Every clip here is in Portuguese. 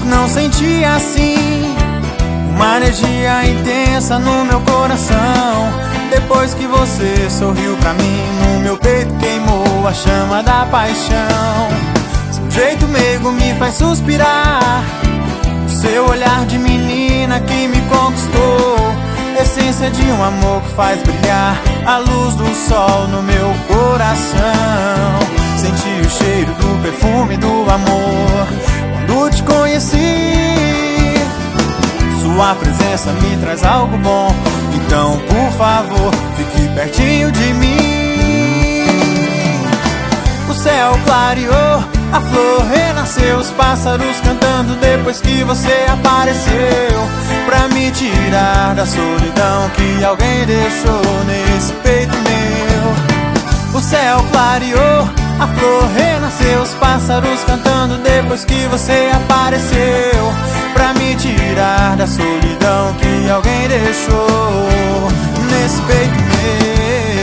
Não senti assim uma energia intensa no meu coração. Depois que você sorriu pra mim, no meu peito queimou a chama da paixão. Seu jeito meigo me faz suspirar, o seu olhar de menina que me conquistou. Essência de um amor que faz brilhar a luz do sol no meu coração. Senti o cheiro do perfume do amor quando te conheci. Sua presença me traz algo bom, então por favor, fique pertinho de mim. O céu clareou, a flor renasceu, os pássaros cantando depois que você apareceu, pra me tirar da solidão que alguém deixou nesse peito meu. O céu clareou, a flor renasceu, os pássaros cantando depois que você apareceu, pra me tirar da solidão que alguém deixou nesse peito meu.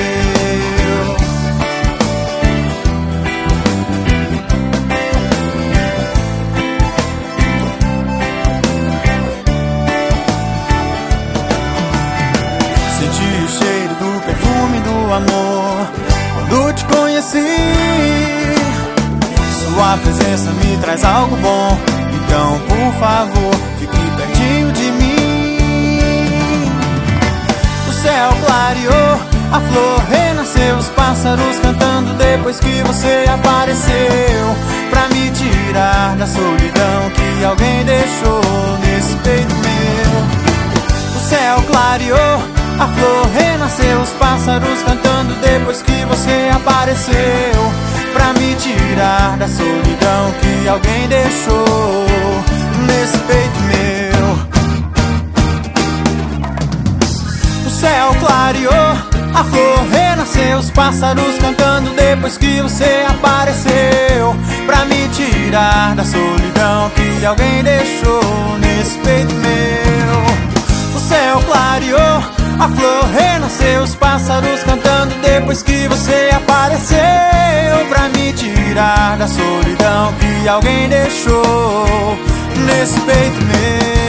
Senti o cheiro do perfume do amor quando te conheci. Sua presença me traz algo bom, então por favor, fique pertinho de mim. O céu clareou, a flor renasceu, os pássaros cantando depois que você apareceu, pra me tirar da solidão que alguém deixou nesse peito meu. O céu clareou, a flor renasceu, os pássaros cantando depois que você apareceu, pra me tirar da solidão que alguém deixou nesse peito meu. O céu clareou, a flor renasceu, os pássaros cantando depois que você apareceu, pra me tirar da solidão que alguém deixou nesse peito meu. O céu clareou, a flor renasceu, os pássaros cantando depois que você apareceu, pra me tirar da solidão que alguém deixou nesse peito meu.